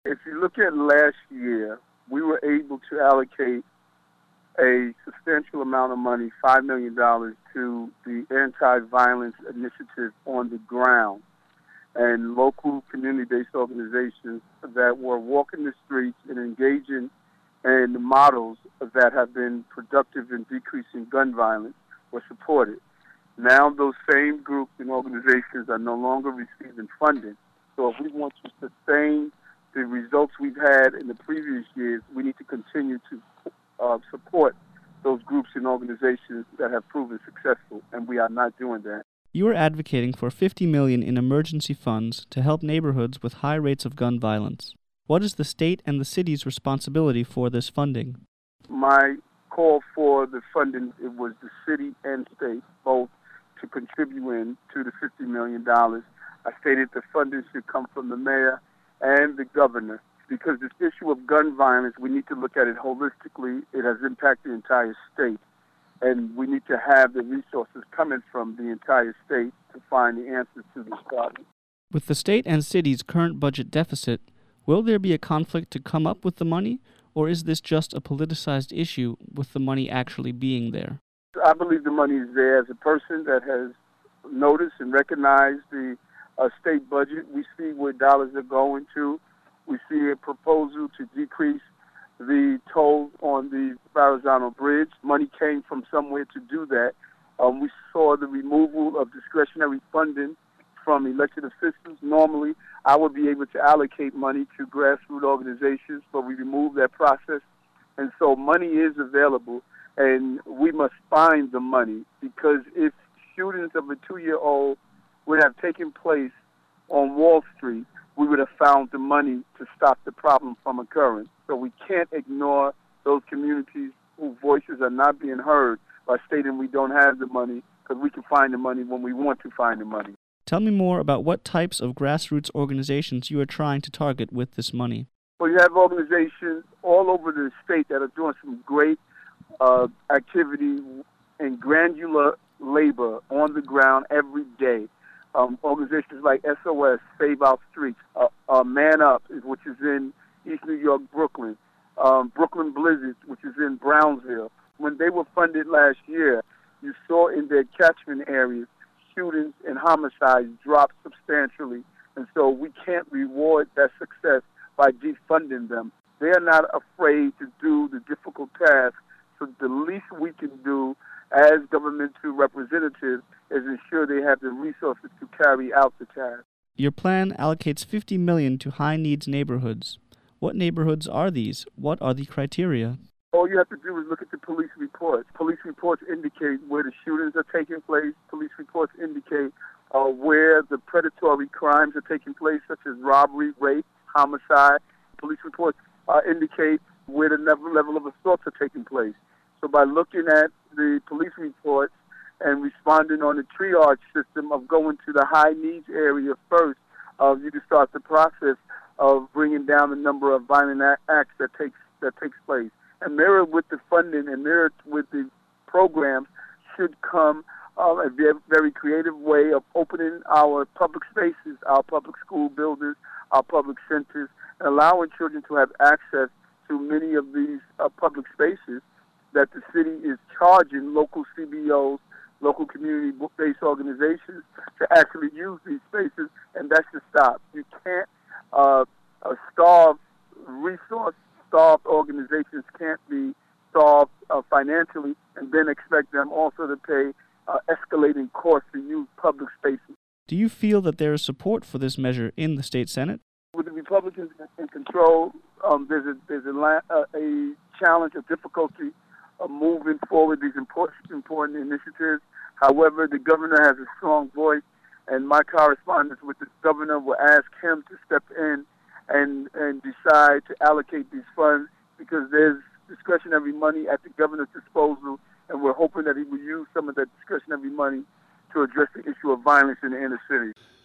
If you look at last year, we were able to allocate a substantial amount of money, $5 million, to the anti-violence initiative on the ground and local community-based organizations that were walking the streets and engaging in models that have been productive in decreasing gun violence were supported. Now those same groups and organizations are no longer receiving funding. So if we want to sustain the results we've had in the previous years, we need to continue to support those groups and organizations that have proven successful, and we are not doing that. You are advocating for $50 million in emergency funds to help neighborhoods with high rates of gun violence. What is the state and the city's responsibility for this funding? My call for the funding, it was the city and state both to contribute in to the $50 million. I stated the funding should come from the mayor and the governor, because this issue of gun violence, we need to look at it holistically. It has impacted the entire state, and we need to have the resources coming from the entire state to find the answers to this problem. With the state and city's current budget deficit, will there be a conflict to come up with the money, or is this just a politicized issue with the money actually being there? I believe the money is there. As a person that has noticed and recognized the state budget, we see where dollars are going to. We see a proposal to decrease the toll on the Verrazano Bridge. Money came from somewhere to do that. We saw the removal of discretionary funding from elected officials. Normally, I would be able to allocate money to grassroots organizations, but we removed that process. And so money is available, and we must find the money, because if shootings of a 2-year-old would have taken place on Wall Street, we would have found the money to stop the problem from occurring. So we can't ignore those communities whose voices are not being heard by stating we don't have the money, because we can find the money when we want to find the money. Tell me more about what types of grassroots organizations you are trying to target with this money. Well, you have organizations all over the state that are doing some great activity and granular labor on the ground every day. Organizations like SOS, Save Our Streets, Man Up, which is in East New York, Brooklyn, Brooklyn Blizzards, which is in Brownsville. When they were funded last year, you saw in their catchment areas shootings and homicides drop substantially. And so we can't reward that success by defunding them. They are not afraid to do the difficult task. So the least we can do as governmental representatives is ensure they have the resources to carry out the task. Your plan allocates $50 million to high-needs neighborhoods. What neighborhoods are these? What are the criteria? All you have to do is look at the police reports. Police reports indicate where the shootings are taking place. Police reports indicate where the predatory crimes are taking place, such as robbery, rape, homicide. Police reports indicate where the level of assaults are taking place. So by looking at the police reports and responding on the triage system of going to the high needs area first, you can start the process of bringing down the number of violent acts that takes place. And mirrored with the funding and mirrored with the programs should come a very creative way of opening our public spaces, our public school buildings, our public centers, and allowing children to have access to many of these public spaces that the city is charging local CBOs, local community-based organizations to actually use these spaces, and that should stop. You can't starved organizations can't be starved financially and then expect them also to pay escalating costs to use public spaces. Do you feel that there is support for this measure in the state Senate? With the Republicans in control, there's a challenge, a difficulty of moving forward these important initiatives. However, the governor has a strong voice, and my correspondence with the governor will ask him to step in and decide to allocate these funds, because there's discretionary money at the governor's disposal, and we're hoping that he will use some of that discretionary money to address the issue of violence in the inner city.